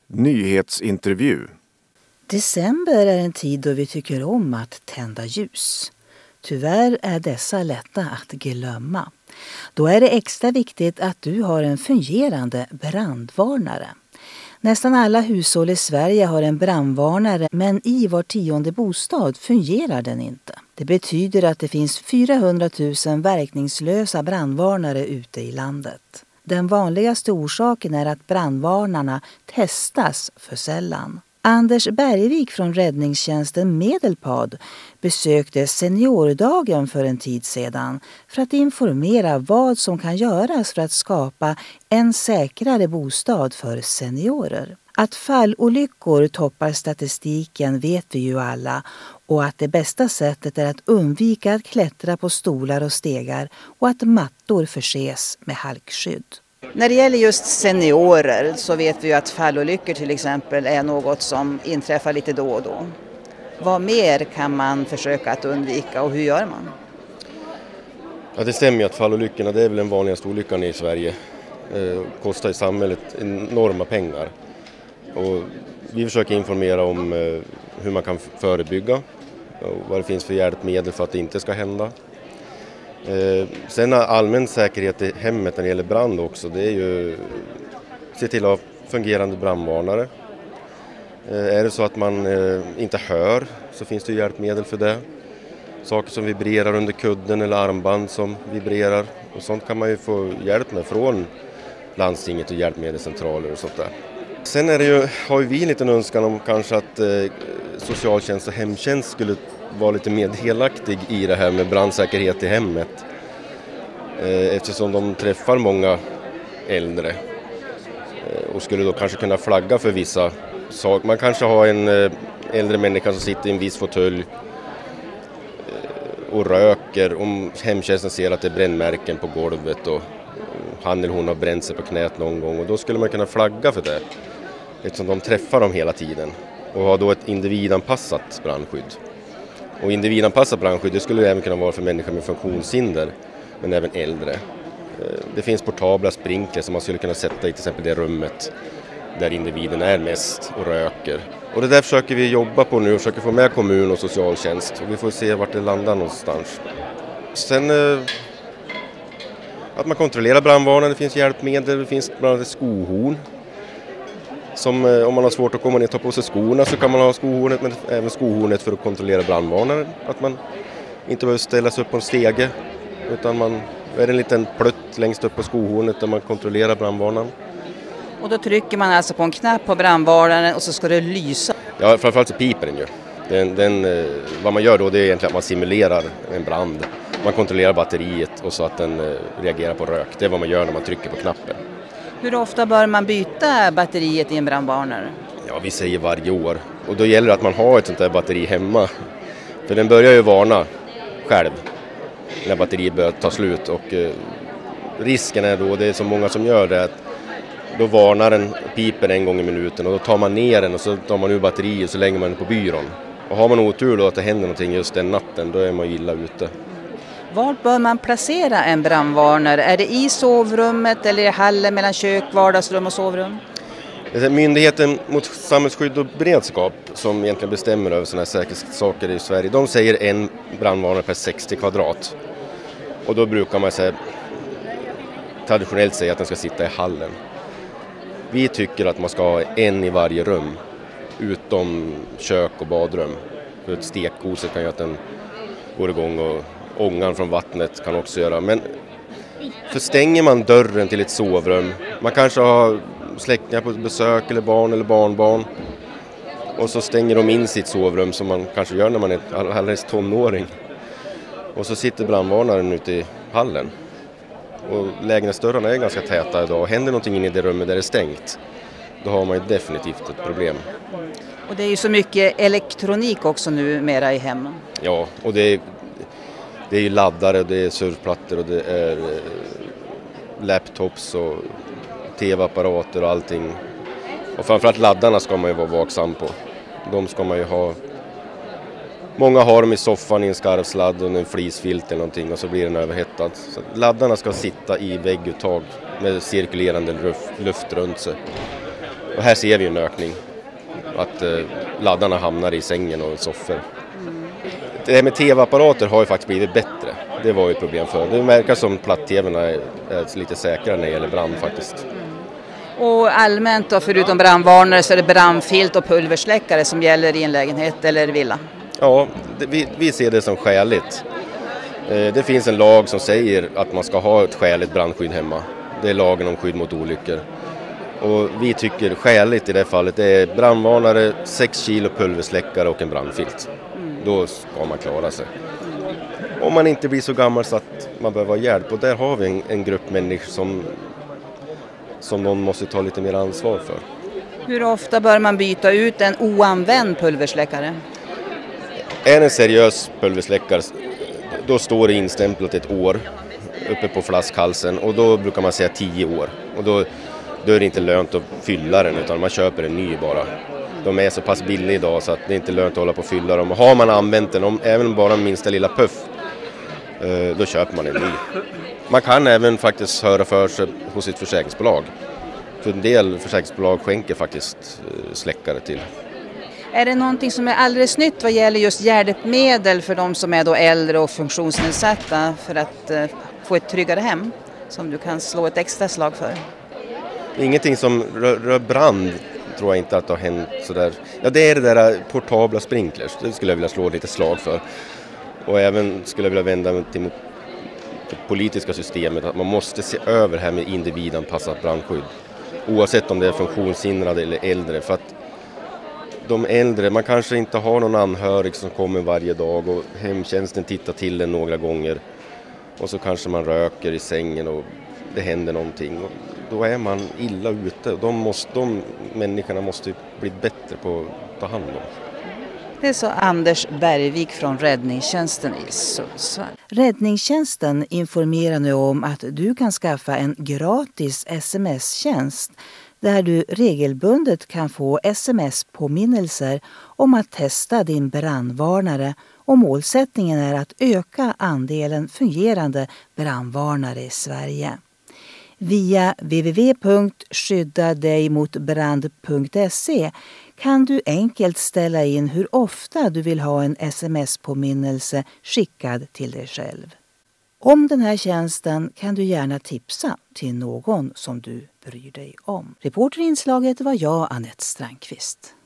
Nyhetsintervju. December är en tid då vi tycker om att tända ljus. Tyvärr är dessa lätta att glömma. Då är det extra viktigt att du har en fungerande brandvarnare. Nästan alla hushåll i Sverige har en brandvarnare, men i var 10:e bostad fungerar den inte. Det betyder att det finns 400 000 verkningslösa brandvarnare ute i landet. Den vanligaste orsaken är att brandvarnarna testas för sällan. Anders Bergvik från räddningstjänsten Medelpad besökte seniordagen för en tid sedan för att informera vad som kan göras för att skapa en säkrare bostad för seniorer. Att fallolyckor toppar statistiken vet vi ju alla, och att det bästa sättet är att undvika att klättra på stolar och stegar och att mattor förses med halkskydd. När det gäller just seniorer så vet vi ju att fallolyckor till exempel är något som inträffar lite då och då. Vad mer kan man försöka att undvika och hur gör man? Ja, det stämmer ju att fallolyckorna, det är väl den vanligaste olyckan i Sverige. Kostar i samhället enorma pengar. Och vi försöker informera om hur man kan förebygga och vad det finns för hjälpmedel för att det inte ska hända. Sen allmän säkerhet i hemmet när det gäller brand också, det är ju se till att ha fungerande brandvarnare. Är det så att man inte hör så finns det hjälpmedel för det. Saker som vibrerar under kudden eller armband som vibrerar, och sånt kan man ju få hjälp med från landstinget och hjälpmedelscentraler och sånt där. Sen är det ju, har vi en liten önskan om kanske att socialtjänst och hemtjänst skulle vara lite mer delaktig i det här med brandsäkerhet i hemmet. Eftersom de träffar många äldre och skulle då kanske kunna flagga för vissa saker. Man kanske har en äldre människa som sitter i en viss fåtölj och röker. Om hemtjänsten ser att det är brännmärken på golvet och han eller hon har bränt sig på knät någon gång, och då skulle man kunna flagga för det eftersom de träffar dem hela tiden och har då ett individanpassat brandskydd. Och individanpassat brandskydd, det skulle även kunna vara för människor med funktionshinder, men även äldre. Det finns portabla sprinkler som man skulle kunna sätta i till exempel det rummet där individen är mest och röker. Och det där försöker vi jobba på nu och försöker få med kommun och socialtjänst. Och vi får se vart det landar någonstans. Sen att man kontrollerar brandvarnaren, det finns hjälpmedel, det finns bland annat skohorn. Som om man har svårt att komma ner och ta på sig skorna så kan man ha skohornet, men även skohornet för att kontrollera brandvarnaren. Att man inte behöver ställa sig upp på en stege, utan man är en liten plutt längst upp på skohornet där man kontrollerar brandvarnaren. Och då trycker man alltså på en knapp på brandvarnaren och så ska det lysa? Ja, framförallt så piper den ju. Vad man gör då, det är egentligen att man simulerar en brand. Man kontrollerar batteriet och så att den reagerar på rök. Det är vad man gör när man trycker på knappen. Hur ofta bör man byta batteriet i en brandvarnare? Ja, vi säger varje år. Och då gäller det att man har ett sånt där batteri hemma. För den börjar ju varna själv när batteriet börjar ta slut. Och risken är då, det är så många som gör det, att då varnar den, piper en gång i minuten, och då tar man ner den och så tar man ur batteriet och så lägger man den på byrån. Och har man otur då att det händer någonting just den natten, då är man illa ute. Var bör man placera en brandvarnare? Är det i sovrummet eller i hallen mellan kök, vardagsrum och sovrum? Myndigheten mot samhällsskydd och beredskap, som egentligen bestämmer över sådana här säkerhetssaker i Sverige, de säger en brandvarnare per 60 kvadrat. Och då brukar man traditionellt säga att den ska sitta i hallen. Vi tycker att man ska ha en i varje rum, utom kök och badrum. För ett stekkoset kan göra att den går igång, och ångan från vattnet kan också göra. Men för stänger man dörren till ett sovrum, man kanske har släktingar på besök eller barn eller barnbarn, och så stänger de in sitt sovrum som man kanske gör när man är alldeles tonåring. Och så sitter brandvarnaren ute i hallen. Och lägenhetsdörrarna är ganska täta idag, och händer någonting in i det rummet där det är stängt, då har man ju definitivt ett problem. Och det är ju så mycket elektronik också numera i hemmen. Ja, och det är ju laddare, det är surfplattor och det är laptops och tv-apparater och allting. Och framförallt laddarna ska man ju vara vaksam på. De ska man ju ha. Många har dem i soffan i en skarvsladd och en flisfilt eller någonting, och så blir den överhettad. Så laddarna ska sitta i vägguttag med cirkulerande luft runt sig. Och här ser vi en ökning. Att laddarna hamnar i sängen och soffor. Det här med tv-apparater har ju faktiskt blivit bättre. Det var ju ett problem för. Det verkar som platt-tv:na är lite säkrare när det gäller brand faktiskt. Och allmänt då, förutom brandvarnare, så är det brandfilt och pulversläckare som gäller i en lägenhet eller villa? Ja, vi ser det som skäligt. Det finns en lag som säger att man ska ha ett skäligt brandskydd hemma. Det är lagen om skydd mot olyckor. Och vi tycker skäligt i det fallet det är brandvarnare, 6 kilo pulversläckare och en brandfilt. Då ska man klara sig. Om man inte blir så gammal så att man behöver ha hjälp. Och där har vi en grupp människor som någon måste ta lite mer ansvar för. Hur ofta bör man byta ut en oanvänd pulversläckare? Är en seriös pulversläckare, då står det instämplat ett år uppe på flaskhalsen. Och då brukar man säga 10 år. Och då är det inte lönt att fylla den utan man köper en ny bara. De är så pass billiga idag så att det är inte lönt att hålla på och fylla dem. Och har man använt den, även bara minsta lilla puff, då köper man en ny. Man kan även faktiskt höra för sig hos sitt försäkringsbolag. För en del försäkringsbolag skänker faktiskt släckare till. Är det någonting som är alldeles nytt vad gäller just hjälpmedel för de som är då äldre och funktionsnedsatta för att få ett tryggare hem som du kan slå ett extra slag för? Ingenting som rör brand tror jag inte att det har hänt sådär. Ja, det är det där portabla sprinklers. Det skulle jag vilja slå lite slag för. Och även skulle jag vilja vända mig till det politiska systemet att man måste se över här med individanpassat brandskydd. Oavsett om det är funktionshindrade eller äldre. För att de äldre, man kanske inte har någon anhörig som kommer varje dag och hemtjänsten tittar till den några gånger. Och så kanske man röker i sängen och det händer någonting. Och då är man illa ute. De människorna måste bli bättre på att ta hand om. Det sa Anders Bergvik från Räddningstjänsten i Sundsvall. Räddningstjänsten informerar nu om att du kan skaffa en gratis sms-tjänst där du regelbundet kan få sms-påminnelser om att testa din brandvarnare och målsättningen är att öka andelen fungerande brandvarnare i Sverige. Via www.skyddadigmotbrand.se kan du enkelt ställa in hur ofta du vill ha en sms-påminnelse skickad till dig själv. Om den här tjänsten kan du gärna tipsa till någon som du bryr dig om. Reporter i inslaget var jag, Anette Strandqvist.